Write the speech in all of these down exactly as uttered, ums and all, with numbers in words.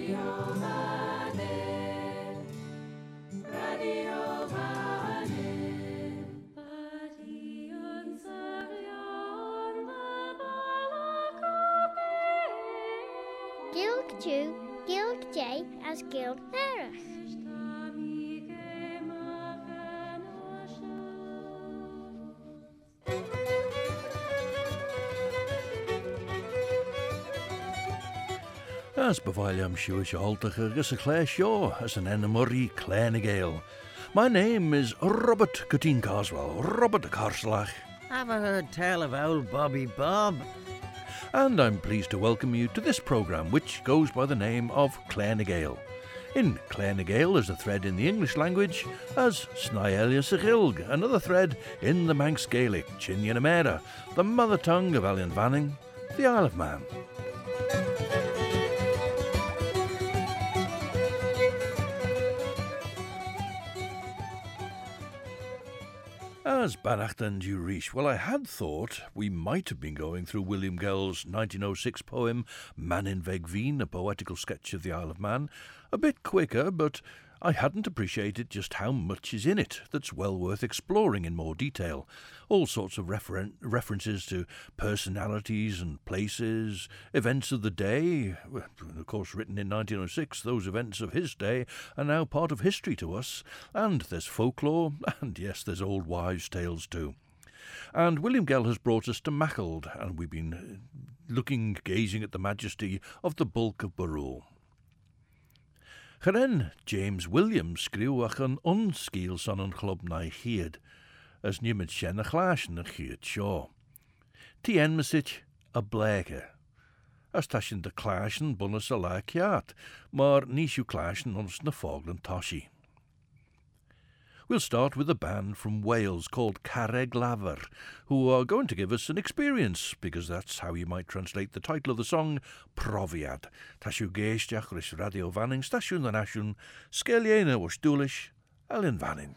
Gilg Jew, Gilg J as Gilg Nerach. As bevaliam Jewish altige gus a clé seo as an enamori Clánigale. My name is Robert Cutting Carswell, Robert Carslach. Have I heard tell of old Bobby Bob? And I'm pleased to welcome you to this programme which goes by the name of Clánigale. In Clánigale is a thread in the English language as Snaelius Gilg, another thread in the Manx Gaelic, Chinyanamera, the mother tongue of Allen Vanning, the Isle of Man. As Bannacht and Urish, well, I had thought we might have been going through William Gell's nineteen oh six poem Man in Vegveen, a poetical sketch of the Isle of Man, a bit quicker, but I hadn't appreciated just how much is in it that's well worth exploring in more detail. All sorts of referen- references to personalities and places, events of the day. Of course, written in nineteen oh six, those events of his day are now part of history to us. And there's folklore, and yes, there's old wives' tales too. And William Gell has brought us to Mackald, and we've been looking, gazing at the majesty of the bulk of Barrule. Charen James Williams skriw ach an onskiel son an club na chiad, as nimid shen a chlash na chiad shaw. Tien mesit a bleke. As tashin de clashen bunnes a la kiat, maar nishu clashen ons na foglen toshi. We'll start with a band from Wales called Carreg Laver, who are going to give us an experience, because that's how you might translate the title of the song, Profiad. Tashu geestiach rys Radio Vanning, stasiwn na nasiwn, skeliena was dúlish, Allen Vanning.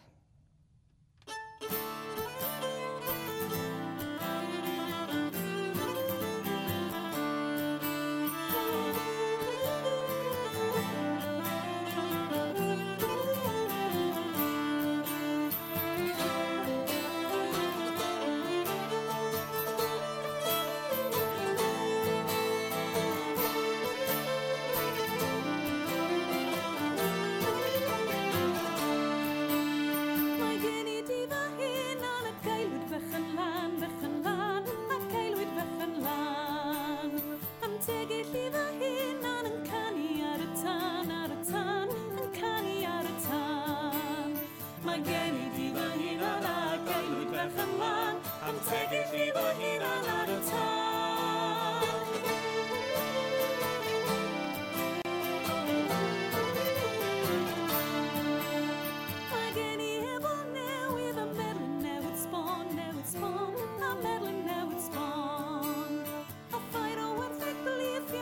Spawn, a medlin now would spawn. A fight over thick belief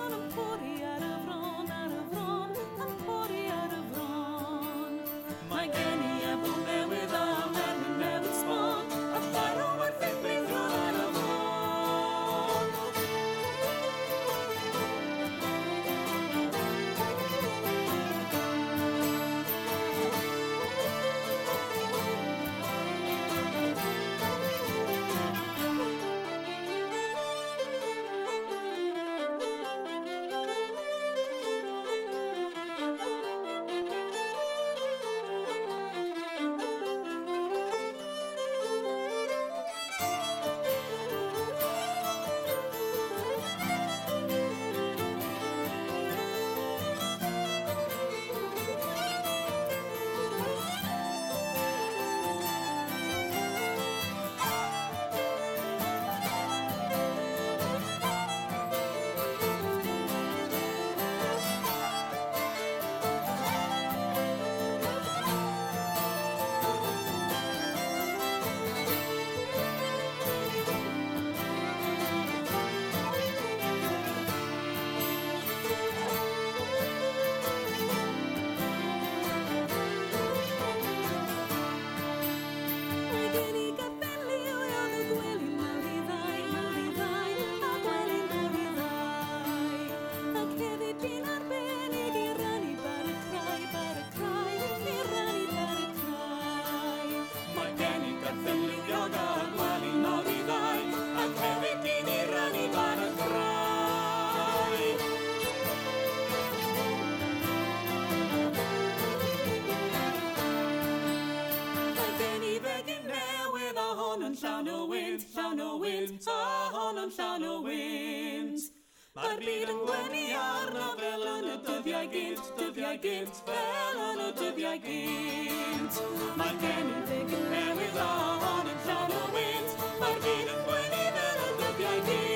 yn llan o wynt. Mae'r byd yn gwenu arno fel yn y dyddiau gynt, dyddiau gynt, fel yn y dyddiau gynt. Mae'r geneddig yn newydd on yn llan o wynt, mae'r byd yn gwenu fel y dyddiau gynt.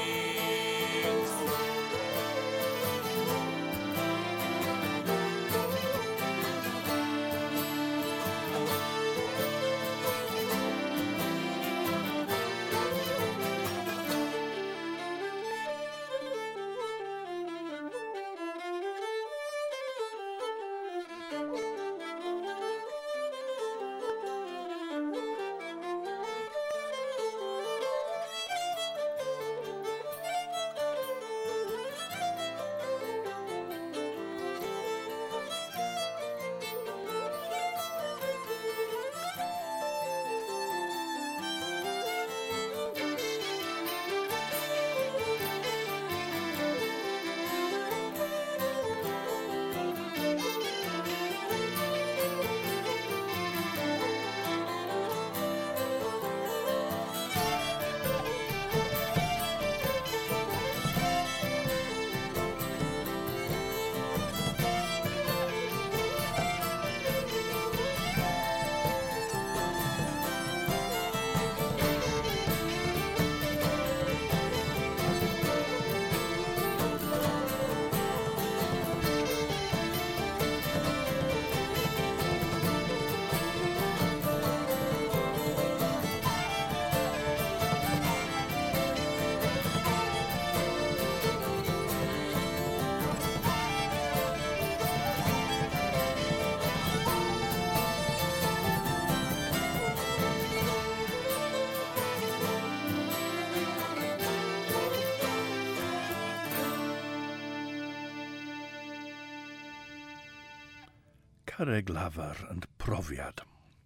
Carreg Lafar and Profiad.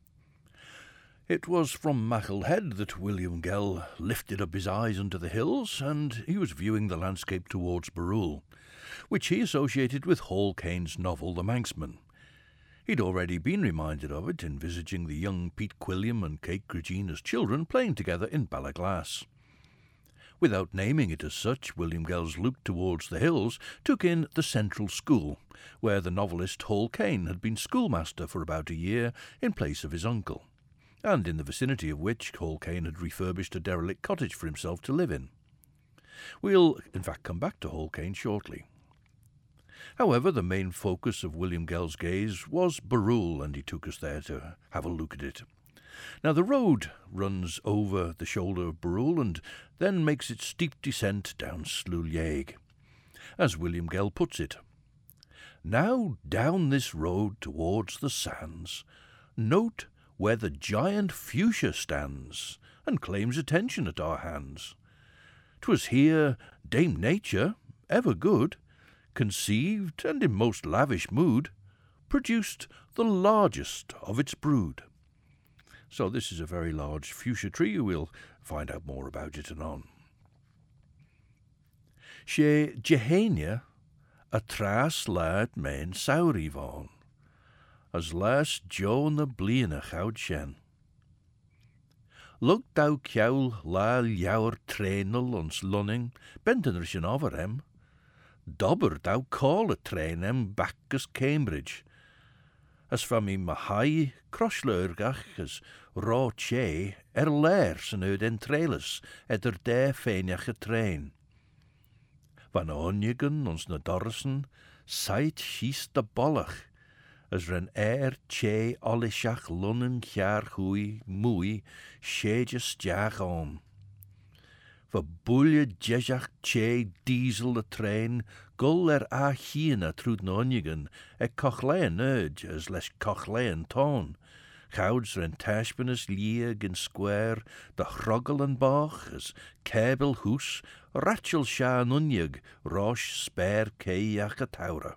It was from Machel Head that William Gell lifted up his eyes unto the hills, and he was viewing the landscape towards Barrule, which he associated with Hall Caine's novel The Manxman. He'd already been reminded of it, envisaging the young Pete Quilliam and Kate Regina's children playing together in Ballaglass. Without naming it as such, William Gell's look towards the hills took in the Central School, where the novelist Hall Caine had been schoolmaster for about a year in place of his uncle, and in the vicinity of which Hall Caine had refurbished a derelict cottage for himself to live in. We'll, in fact, come back to Hall Caine shortly. However, the main focus of William Gell's gaze was Barrule, and he took us there to have a look at it. Now, the road runs over the shoulder of Barrule and then makes its steep descent down Slullieg. As William Gell puts it, "Now down this road towards the sands, note where the giant fuchsia stands, and claims attention at our hands. 'Twas here Dame Nature, ever good, conceived, and in most lavish mood, produced the largest of its brood." So this is a very large fuchsia tree. We'll find out more about it anon. She Jehania a tras laat mein sauri van, as last Jo na bliana choud shen. Lug dau kjaul la jouwer trainel ons lunning, benten er sjen over hem. Dobber dau call a train hem back as Cambridge. As van mi mahai crosleurgach as raw che er lairs en uit en trailers et er der feinach a train. Van onjegen ons na dorsen, sait schiest de bollach, as ren er che allishach lunnen jaar hui moei, sheejes jach on. Va bulje jejach che diesel de train, gull er a hiena trud na onjegen, e cochlein urge as les cochlein ton. Gouds ren tashpenes lieg in square, de hrogelen bach as cable hoes, Rachel sha nunjeg, rosh spare keiach a taura.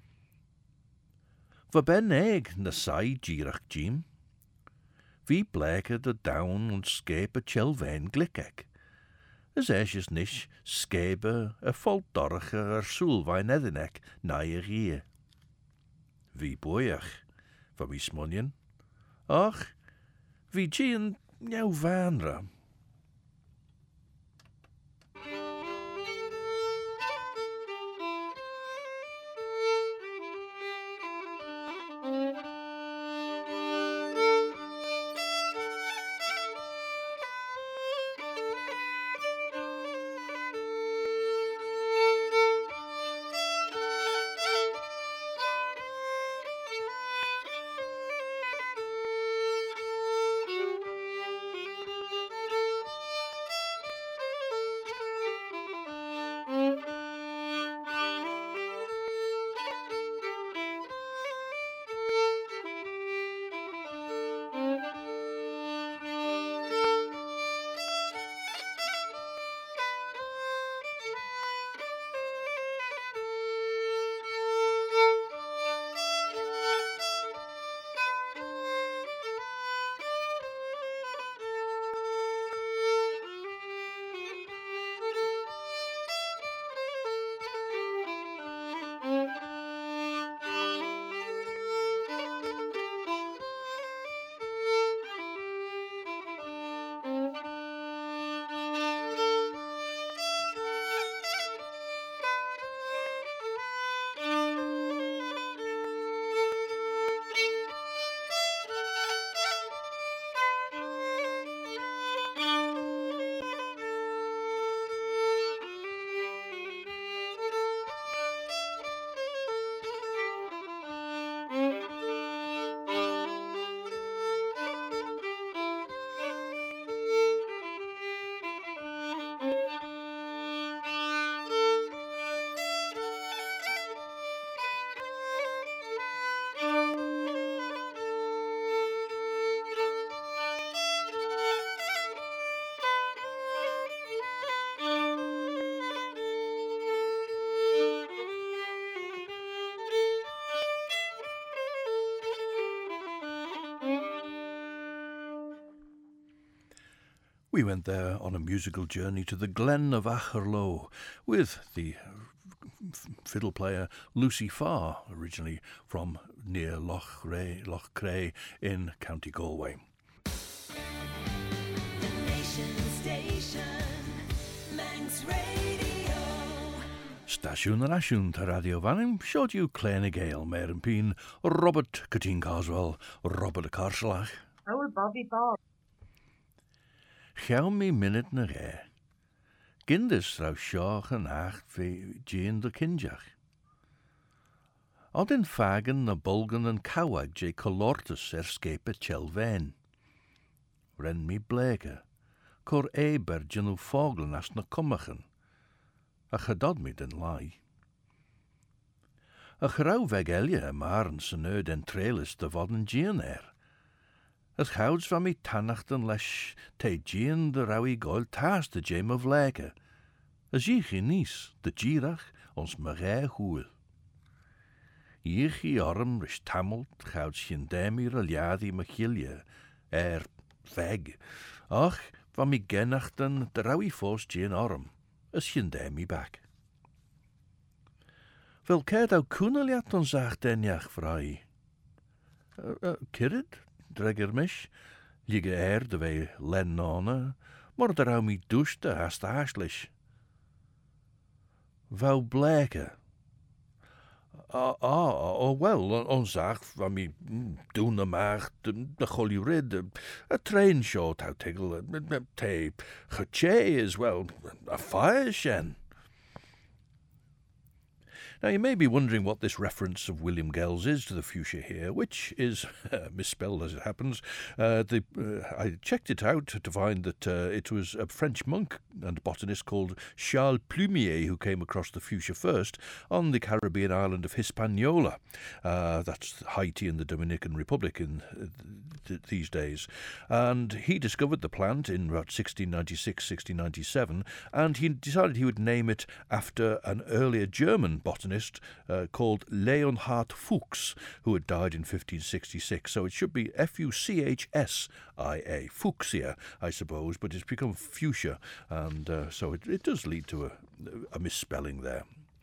Va ben eg na sai girach jim. Vi bleke de down und scape a chelvein glickek. As esjes nish scabe a fault dorche er soelwein edinek na je gie. Vi boyach, va mi smonjen. Ach, vi gien jou vanra. We went there on a musical journey to the Glen of Acherlow with the f- fiddle player Lucy Farr, originally from near Loch Ray, Loch Cray in County Galway. The Nation Station, Manx Radio. Stasiwn yr asiwn ta radio fan hyn, siod yw Clen y Gael, Mair yn Pîn, Robert Cytun Carswell, Robert y Carslach. Oh, Bobby Bob. Chaw mi munud na ge. Gindys raw sioch yn acht fe Jane de Kinjach. Odyn fagan na bulgan yn cawag je colortus er scape chelven. Ren mi blege. Cor eber jynw foglan as na cumachan. A chadod mi den lai. A chraw veg elia marn sy'n yd en trelis dy fod yn gian er. As chawds van mi tannacht yn lesh te gian dy raw I goel taas dy jem of lege. As ich I nis, dy girach ons mare hwyl. Ich I orm rish tamult chawds sy'n demi raliadi machilia er veg. Och, van mi genachten dy raw I fos gian orm. As sy'n demi back. Wel ced au cwnaliat ons ach denjach vrij. Uh, uh, Kirid? Dreger mish, lige er de we len nona, maar der hou mi douchte haast haastlich. Wou bleke. Ah, ah, oh well, ons ach, van mi doen de maag, de golly rid, a train short hou tiggle, te geche is well, a fire shen. Now, you may be wondering what this reference of William Gelles is to the fuchsia here, which is uh, misspelled as it happens. Uh, the, uh, I checked it out to find that uh, it was a French monk and botanist called Charles Plumier who came across the fuchsia first on the Caribbean island of Hispaniola. Uh, that's Haiti and the Dominican Republic in uh, th- these days. And he discovered the plant in about sixteen ninety-six, sixteen ninety-seven, and he decided he would name it after an earlier German botanist Uh, called Leonhard Fuchs, who had died in fifteen sixty-six. So it should be F U C H S I A, Fuchsia, I suppose, but it's become fuchsia, and uh, so it, it does lead to a, a misspelling there.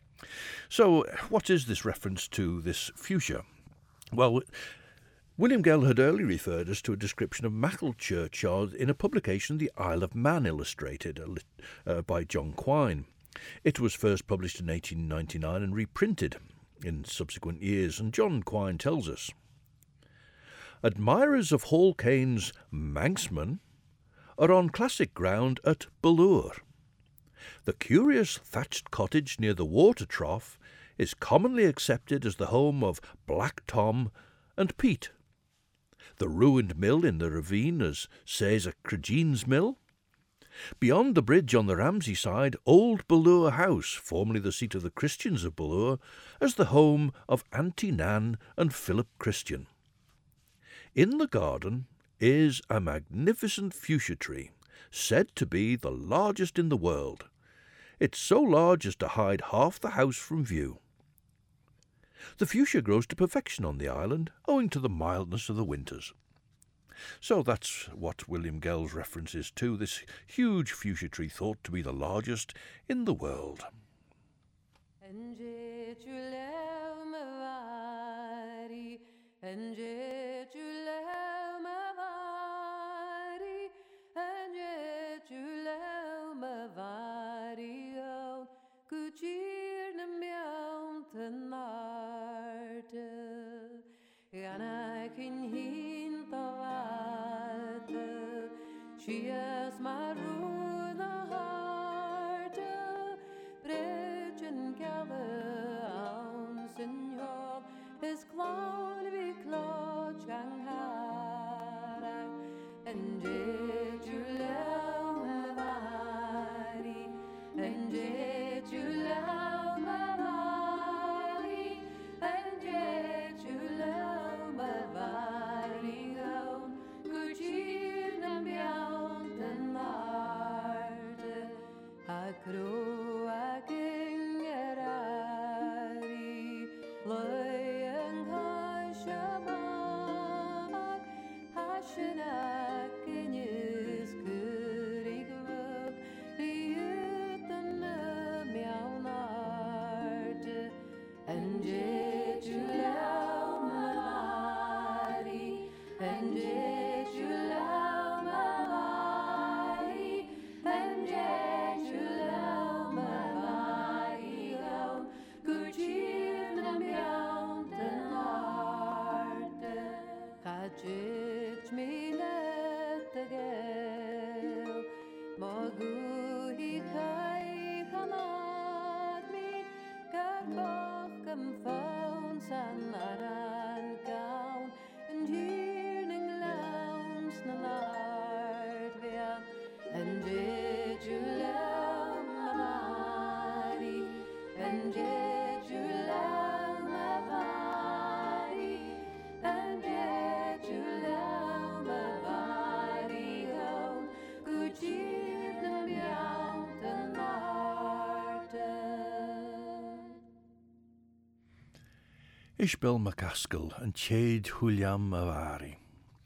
So what is this reference to this fuchsia? Well, William Gell had earlier referred us to a description of Machel churchyard in a publication, The Isle of Man Illustrated, uh, by John Quine. It was first published in eighteen ninety-nine and reprinted in subsequent years, and John Quine tells us, admirers of Hall Caine's Manxman are on classic ground at Ballure. The curious thatched cottage near the water trough is commonly accepted as the home of Black Tom and Pete. The ruined mill in the ravine as says a Cregene's mill. Beyond the bridge on the Ramsey side, Old Ballure House, formerly the seat of the Christians of Ballure, as the home of Auntie Nan and Philip Christian. In the garden is a magnificent fuchsia tree, said to be the largest in the world. It's so large as to hide half the house from view. The fuchsia grows to perfection on the island, owing to the mildness of the winters. So that's what William Gell's reference is to, this huge fuchsia tree thought to be the largest in the world. She is my runa heart, bridge and gather on Senor, his cloud be cloch gang harag, and did you love my body, and did you love my body, and did you love my body, oh, good cheer and beyond. Akro aking era Ishbel MacAskill and Chade Huliam Avari.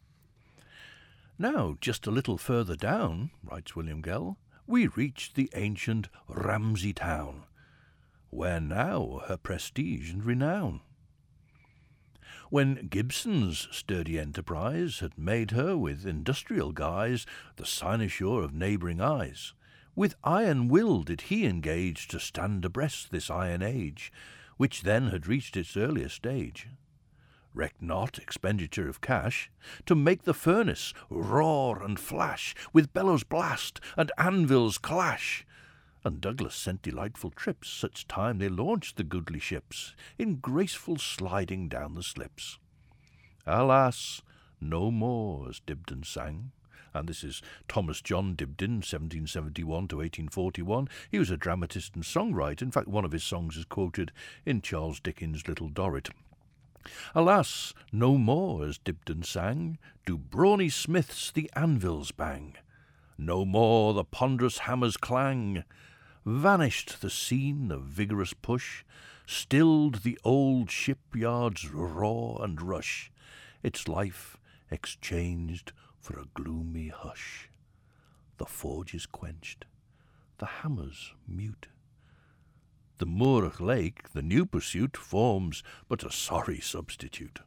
Now, just a little further down, writes William Gell, we reached the ancient Ramsey town, where now her prestige and renown. When Gibson's sturdy enterprise had made her with industrial guise the cynosure of neighbouring eyes, with iron will did he engage to stand abreast this iron age, which then had reached its earlier stage. Recked not expenditure of cash, to make the furnace roar and flash, with bellows blast and anvils clash. And Douglas sent delightful trips, such time they launched the goodly ships, in graceful sliding down the slips. Alas, no more, as Dibdin sang. And this is Thomas John Dibdin, seventeen seventy-one to eighteen forty-one. He was a dramatist and songwriter. In fact, one of his songs is quoted in Charles Dickens' Little Dorrit. Alas, no more, as Dibdin sang, do brawny smiths the anvils bang. No more the ponderous hammers clang. Vanished the scene of vigorous push, stilled the old shipyard's roar and rush, its life exchanged for a gloomy hush. The forge is quenched, the hammers mute. The Moorach Lake, the new pursuit, forms but a sorry substitute.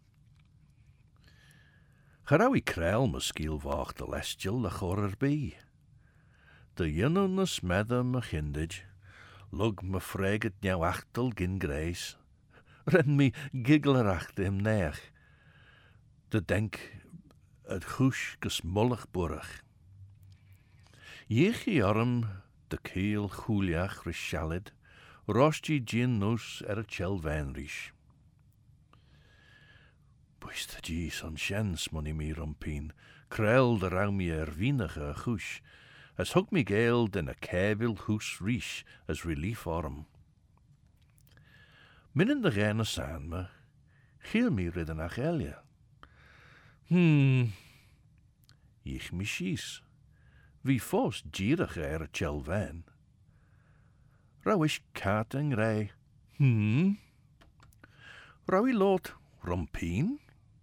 Charawi Krell muskeel vacht the lestial the chorer be. The yunnon the smedder me chindage, lug me freget jou achtel gin grace, ren me gigglerach hem neach. De denk het hush gesmollig burach. Yechi arm de keel chuliach rishalid, rosti gin nus er a chelvanrish. Buist die son shens money me rumpeen, krel de raumi er vinige hush, as hug me gale den a kebil hus rish as relief arm. Minnen de rene saan me, giel me ridden ach elje. Hmm, ich me schies, wie fos gierig er a chelvan. Rawish kating rei, hmm, rawi lot rumpeen?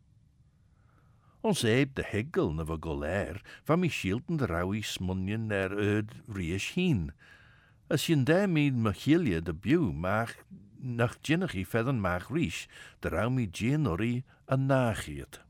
Ons eib de higgel na va golair, van mi shielten de rawi smunjen er ud riesh heen. As jen daar meid machilje de bew, maar nach ginnigie verder mag rish, de rawi ginori a nagiet.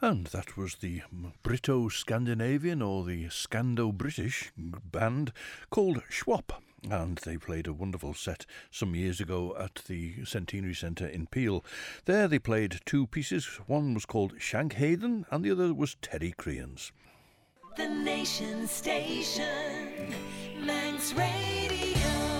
And that was the Brito-Scandinavian or the Scando-British band called Schwab. And they played a wonderful set some years ago at the Centenary Centre in Peel. There they played two pieces. One was called Shankhaven and the other was Terry Creans. The Nation Station, Manx Radio.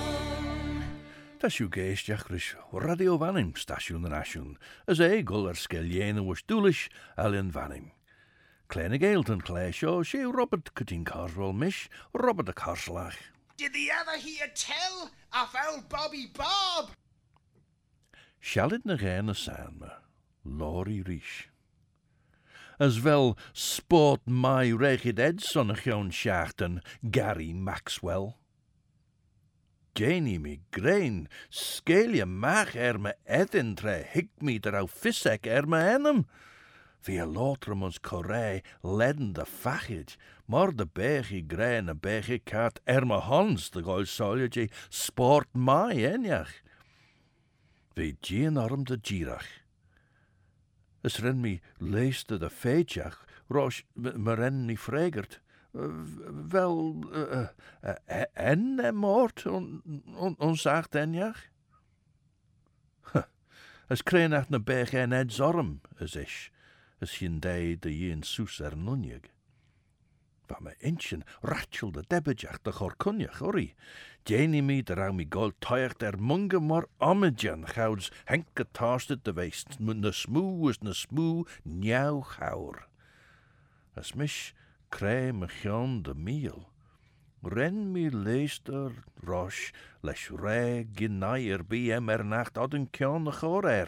Tasiw geistach rys Radio Fanning Stasiwn yn Asiwn, as eigol ar sgelien was dúlish Ellen Fanning. Kleine Gaelton Claisho, she Robert Cutting Carswell Mish, Robert the Carslach. Did the ever hear tell of old Bobby Bob? Shallit na gain a sanma, Laurie Rish. As well sport my Rechid Edson a John Shachten, Gary Maxwell. Janie me grain, scalia mach er me edin tre hick me der au fissek er me enam. Via lotramons corre ledden de fachid, mor de begi grain a begi cat er me hans de goil solje sport mai enjach. Vi gien arm de girach. Es ren me leeste de feitjach, rosh me ren me fregert. Wel, uh, uh, en uh, moord, ons zacht enjach? Huh, as kreinacht na bech en ed zorm, as ish, as hin day de yin soes er nunjeg. Va me inchen ratchel de debbejach de chorkunjach, ori. Janie me de rau me gold toicht er munge mor omejan, gouds henke taastet de weest, na smoe is na smoe, njau gaur. As mish, Cray me John de meal. Ren me leester rosh, lesh re ginaier be em er nacht odden kjon chorer.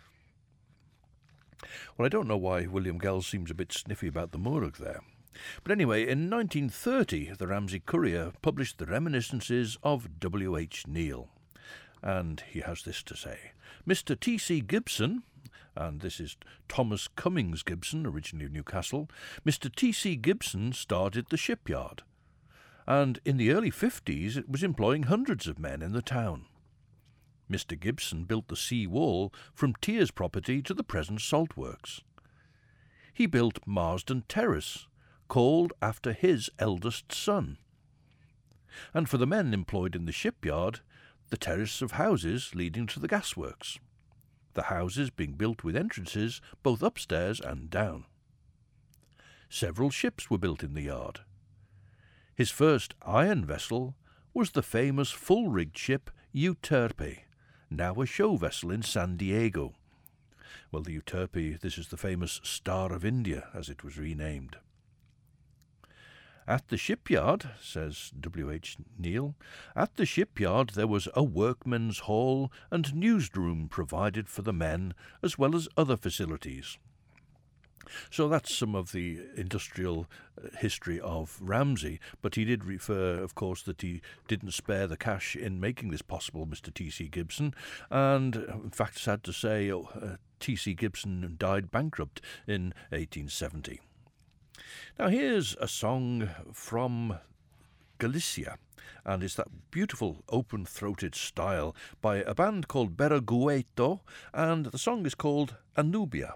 Well, I don't know why William Gell seems a bit sniffy about the Moorug there. But anyway, in nineteen thirty, the Ramsey Courier published the reminiscences of W H Neil. And he has this to say. Mister T C Gibson, and this is Thomas Cummings Gibson, originally of Newcastle, Mister T C Gibson started the shipyard, and in the early fifties it was employing hundreds of men in the town. Mister Gibson built the sea wall from Tiers property to the present salt works. He built Marsden Terrace, called after his eldest son. And for the men employed in the shipyard, the terrace of houses leading to the gasworks, the houses being built with entrances both upstairs and down. Several ships were built in the yard. His first iron vessel was the famous full-rigged ship Euterpe, now a show vessel in San Diego. Well, the Euterpe, this is the famous Star of India, as it was renamed. At the shipyard, says W H Neil, at the shipyard there was a workmen's hall and newsroom provided for the men, as well as other facilities. So that's some of the industrial history of Ramsey, but he did refer, of course, that he didn't spare the cash in making this possible, Mister T C Gibson, and in fact, sad to say, uh, T C Gibson died bankrupt in eighteen seventy. Now here's a song from Galicia, and it's that beautiful open-throated style by a band called Berragueto, and the song is called Anubia.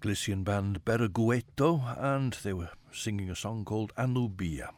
Galician band Bergueto, and they were singing a song called Anubia.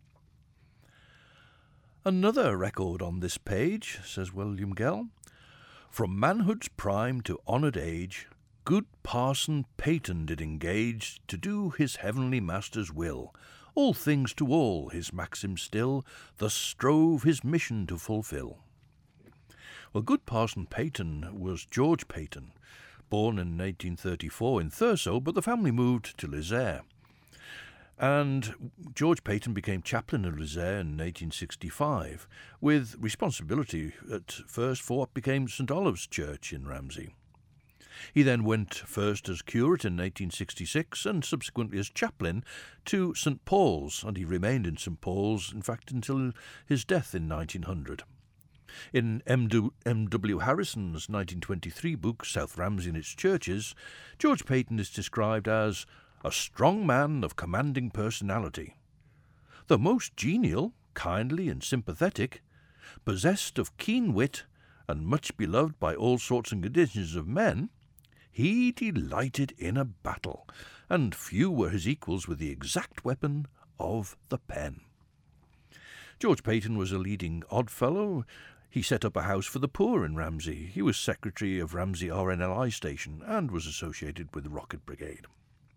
Another record on this page, says William Gell. From manhood's prime to honoured age, good Parson Peyton did engage to do his heavenly master's will. All things to all, his maxim still, thus strove his mission to fulfil. Well, good Parson Peyton was George Peyton, born in eighteen thirty-four in Thurso, but the family moved to Lizère. And George Peyton became chaplain of Lizère in eighteen sixty-five, with responsibility at first for what became St Olave's Church in Ramsey. He then went first as curate in eighteen sixty-six and subsequently as chaplain to St Paul's, and he remained in St Paul's, in fact, until his death in nineteen hundred. In M W Harrison's nineteen twenty-three book, South Ramsey and its Churches, George Peyton is described as a strong man of commanding personality. Though most genial, kindly and sympathetic, possessed of keen wit, and much beloved by all sorts and conditions of men, he delighted in a battle, and few were his equals with the exact weapon of the pen. George Peyton was a leading oddfellow. He set up a house for the poor in Ramsey. He was secretary of Ramsey R N L I station and was associated with the Rocket Brigade.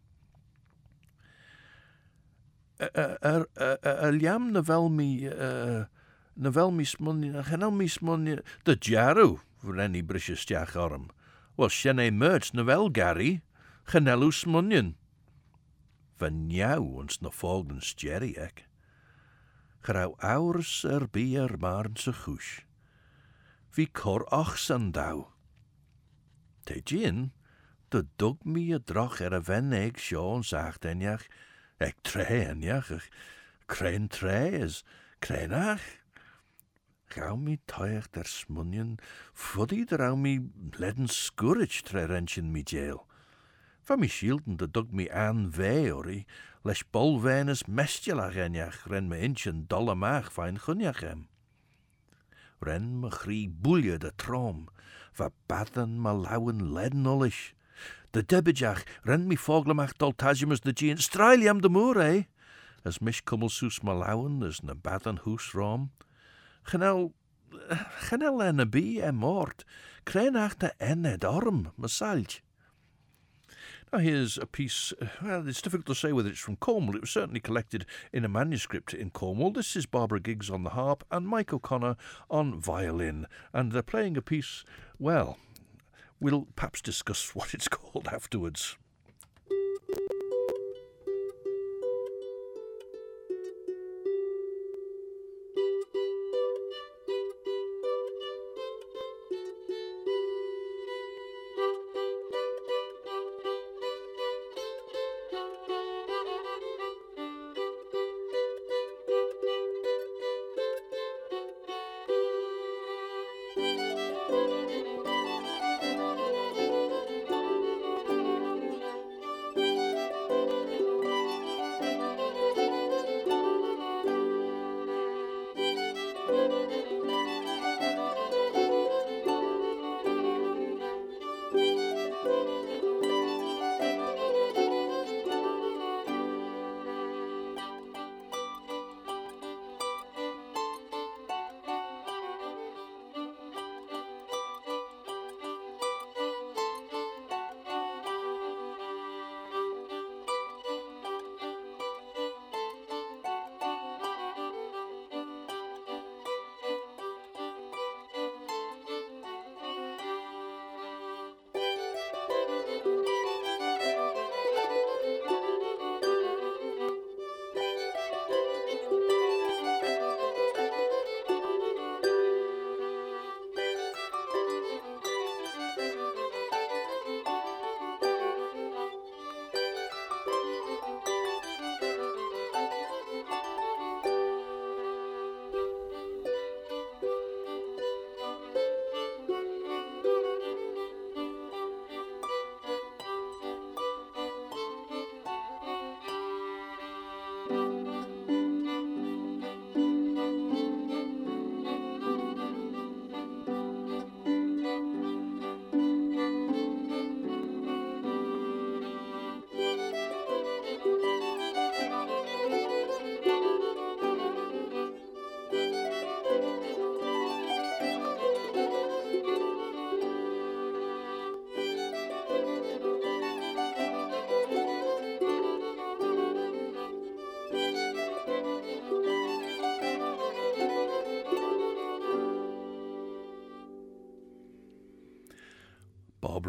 Liam na velmi na velmi smunni chanel mi smunni the jaru for any British stiach orm. Well, shenne merch na vel Gary chanelu smunnion. Van jou ons na volgen stjerry ek. Grau ours er bier marn se goes. Wie kor ach sandau. Te gin, de dog mi a drach er a ven eg sjån sagt enjach. Ek tre enjach, ech kren trees, krenach. Gau mi toich der smunnion, fuddy der au mi ledden scourage tre rentchen mi jail. Van mi shielden de dug mi aan vee ori, lesh bol venus mestjelach enjach, ren me inchen dolle maag fijn gunjach hem. Ren me grie boelje de trom, va baden me lauwen ledden ollish. De debbejach ren mi foglemach doltagimus de gien strailiam de moer, eh? As mish kummelsoes me lauwen, as ne baden hoes rom. Genel, genel en a bie en moord, krenach de en ed orm, me salj. Now here's a piece, well, it's difficult to say whether it's from Cornwall. It was certainly collected in a manuscript in Cornwall. This is Barbara Giggs on the harp and Mike O'Connor on violin. And they're playing a piece, well, we'll perhaps discuss what it's called afterwards.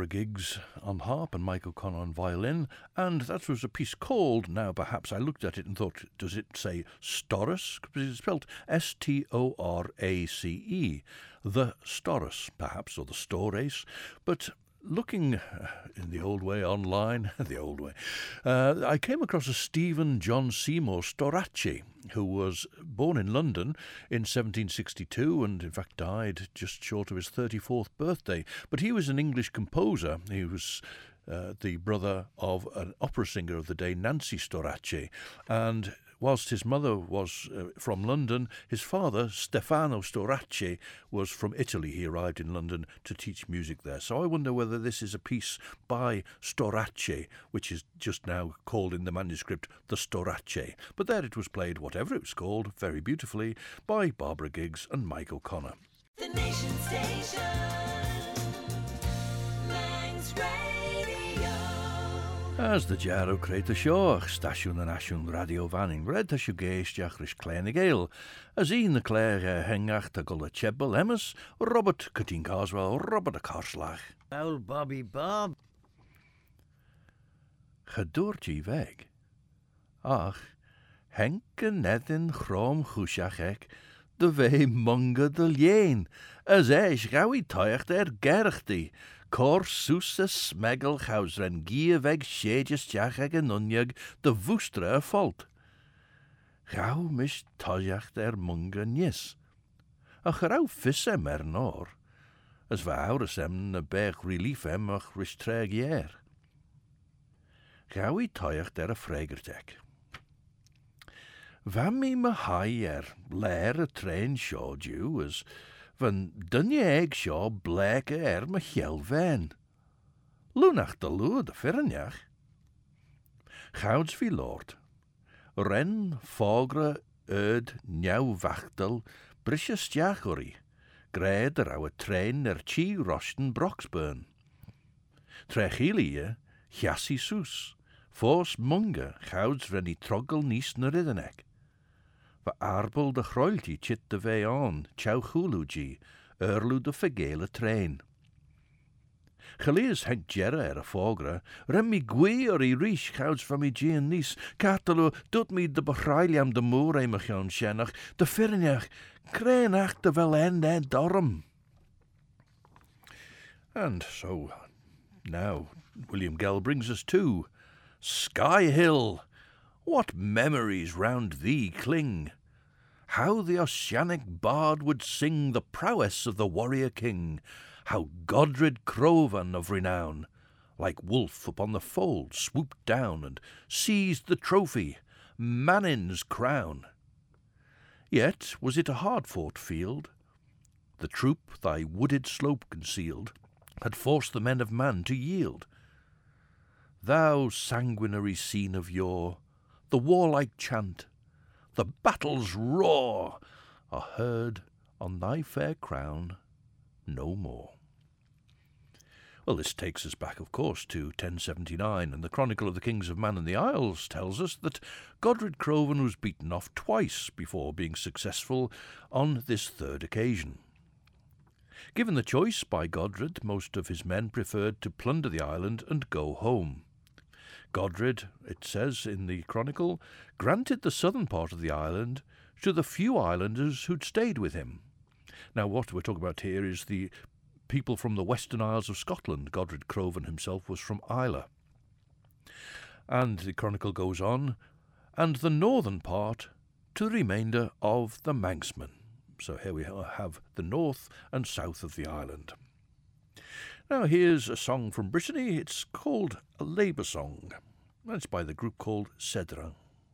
Giggs on harp and Mike O'Connor on violin, and that was a piece called, now perhaps I looked at it and thought, does it say Storrace? Because it's spelled S T O R A C E. The Storrace, perhaps, or the Storace, but looking in the old way online, the old way, uh, I came across a Stephen John Seymour Storacci, who was born in London in seventeen sixty-two and in fact died just short of his thirty-fourth birthday. But he was an English composer. He was uh, the brother of an opera singer of the day, Nancy Storacci, and whilst his mother was uh, from London, his father, Stefano Storacci, was from Italy. He arrived in London to teach music there. So I wonder whether this is a piece by Storacci, which is just now called in the manuscript the Storacci. But there it was played, whatever it was called, very beautifully, by Barbara Giggs and Mike O'Connor. The Nation Station, Manx Radio. As the Jaro creit y sio, stasiwn yn asiwn radio fanning, red as you geistiach rys Clenig Ale, as un y Clare hengach da gol y Chebel Emmas, Robert Cutting Carswell, Robert a Carslach. Old Bobby Bob. Gedoort je weg. Ach, henke net in chrom chwsiach ek, de wei munge de leen, as eis gawi toicht er gerchti, Cor soes y smegel chaws ren gie weg sieges tiach ag yn unig de woestre a fault. Gauw mis toiach er munge nis. Ach rauw fissem er nor, as va aures em na bech relief em ach ristreg jer. Gauw I toiach der a fregertek. Va mi me hai er, leer a train sjod you, as van dunje eeg sjo bleke er me gjel ven. Lunach de lue de firnjach. Gouds vi lord. Ren, fogre, öd, njau wachtel, brisje stjachori. Gred er ouwe trein er chi rosten Broxburn. Trechilie, chassi soes. Fos munge, gouds ren I troggel nies na riddenek. Va arbel de groilti chit de vee aan, chau chuluji, erlu de vergele trein. Gelees henk jerre er a fogre, rem mi gwe or I rish gouds van mi gien nies, katalo doet mi de begrijliam de moer emachon shenach, de firnjach, kreenach de wel en en dorm. And so, now, William Gell brings us to Sky Hill. What memories round thee cling! How the Ossianic bard would sing the prowess of the warrior king! How Godred Crovan of renown, like wolf upon the fold, swooped down and seized the trophy, Manin's crown! Yet was it a hard-fought field. The troop thy wooded slope concealed had forced the men of Man to yield. Thou sanguinary scene of yore, the warlike chant, the battle's roar, are heard on thy fair crown no more. Well, this takes us back, of course, to ten seventy-nine, and the Chronicle of the Kings of Man and the Isles tells us that Godred Crovan was beaten off twice before being successful on this third occasion. Given the choice by Godred, most of his men preferred to plunder the island and go home. Godred, it says in the Chronicle, granted the southern part of the island to the few islanders who'd stayed with him. Now, what we're talking about here is the people from the Western Isles of Scotland. Godred Crovan himself was from Islay. And the Chronicle goes on, and the northern part to the remainder of the Manxmen. So here we have the north and south of the island. Now here's a song from Brittany. It's called a Labour Song. It's by the group called Cedra.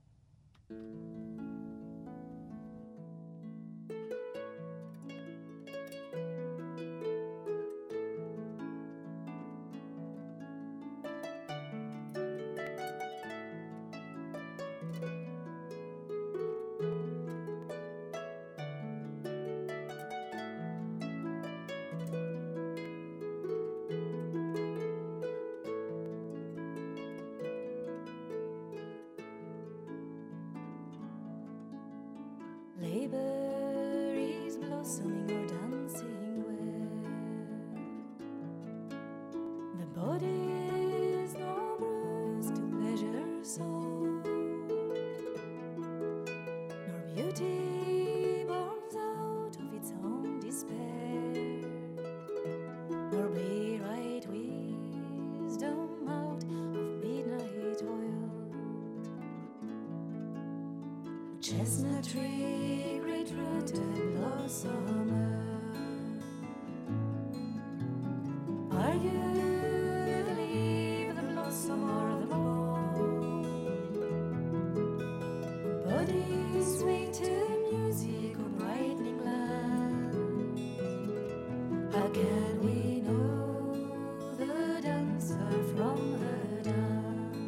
Labour is blossoming or dancing where the Beauty burns out of its own despair, nor bleed right wisdom out of midnight oil. Chestnut tree, great rooted blossomer, are you the leaf, the blossom, or the bowl? Body sway to music on brightening land. How can we know the dancer from the dance?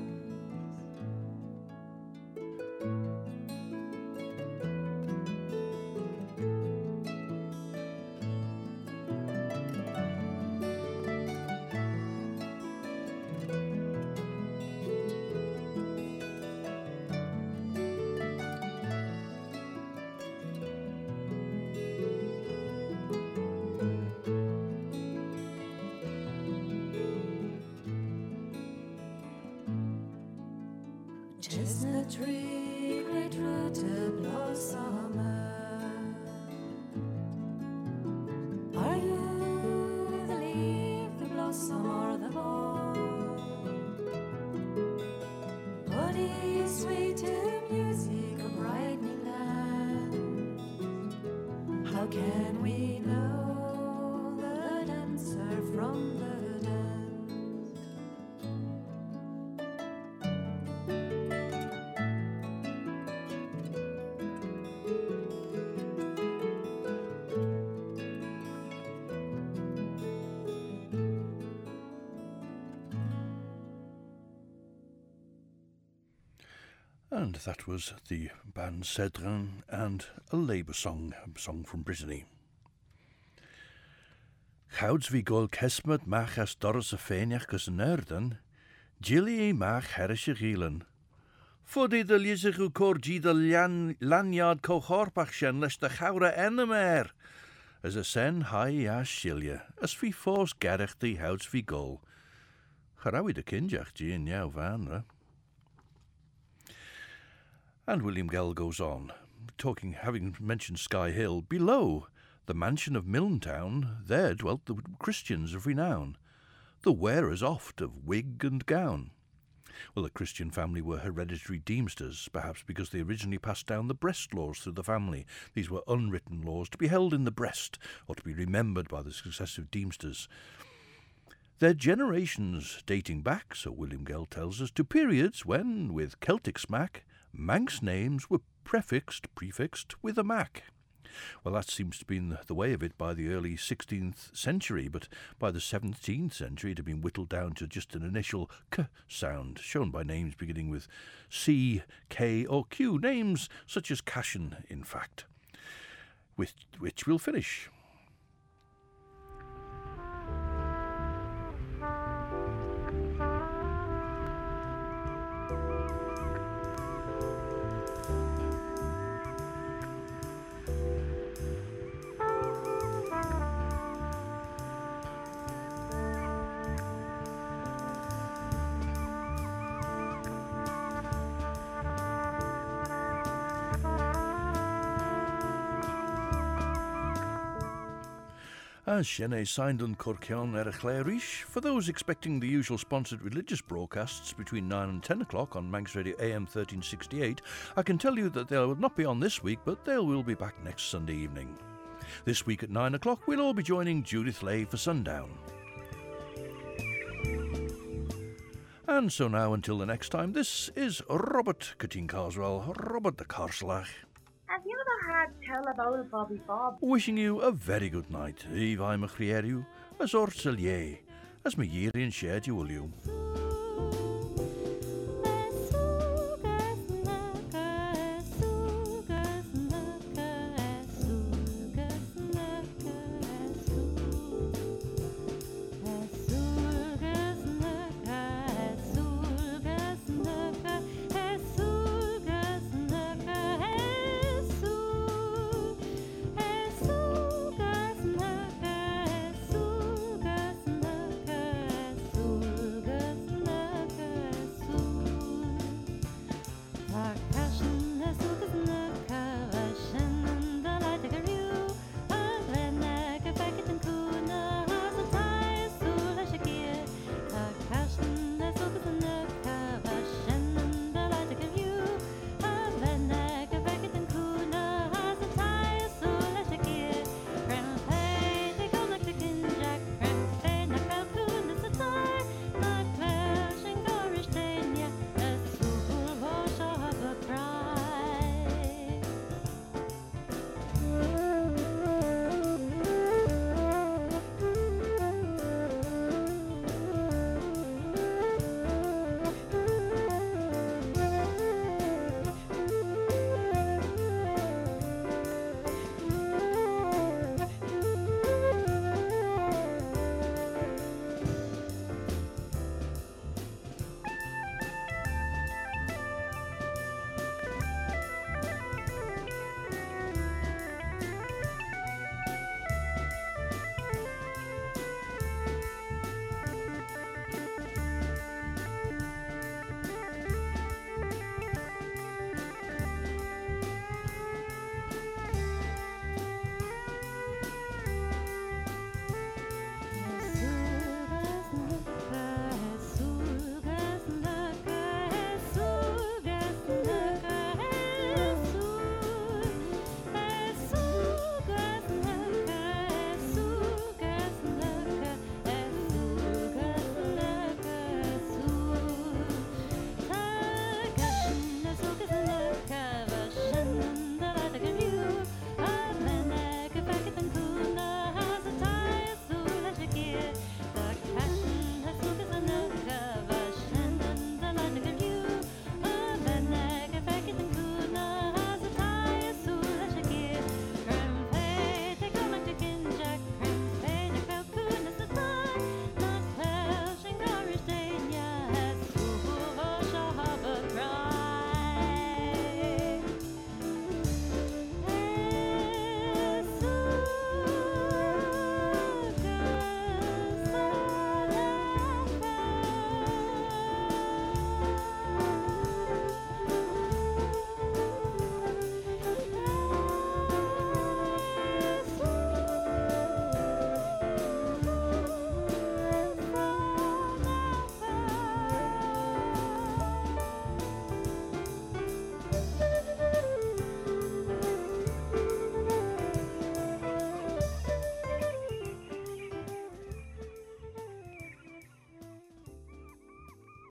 Chestnut tree, great rooted blossomer, are you the leaf, the blossom, or the bowl? Body sway to music of brightening land. How can we know the dancer from the dance? And that was the band Cedrin and a Labour song, a song from Brittany. Gouds wie gol kesmet mach as doras a féinach gus an erden, Gilly mach herische gielen. Foddy de lisig u corgi de lanyard cochorpach shen lesh de chawra enemer. As a sen hai as shilje, as fi fors gerich die houds vi gol. Charawi de kinjach gi in jou vanra. And William Gell goes on, talking, having mentioned Sky Hill, below the mansion of Milntown, there dwelt the Christians of renown, the wearers oft of wig and gown. Well, the Christian family were hereditary Deemsters, perhaps because they originally passed down the breast laws through the family. These were unwritten laws to be held in the breast, or to be remembered by the successive Deemsters. Their generations dating back, so William Gell tells us, to periods when, with Celtic smack, Manx names were prefixed, prefixed with a Mac. Well, that seems to have been the way of it by the early sixteenth century, but by the seventeenth century it had been whittled down to just an initial K sound, shown by names beginning with C, K or Q, names such as Cashin, in fact, with which we'll finish. As Shene signed on Corcion er Clairish, for those expecting the usual sponsored religious broadcasts between nine and ten o'clock on Manx Radio A M thirteen sixty-eight, I can tell you that they will not be on this week, but they will be back next Sunday evening. This week at nine o'clock, we'll all be joining Judith Lay for Sundown. And so now, until the next time, this is Robert Cutting Carswell, Robert the Carslach. Have you ever had tell about Bobby Bob? Wishing you a very good night. Eve I'm a creeriu, as orsel ye, as me year in shared you will you.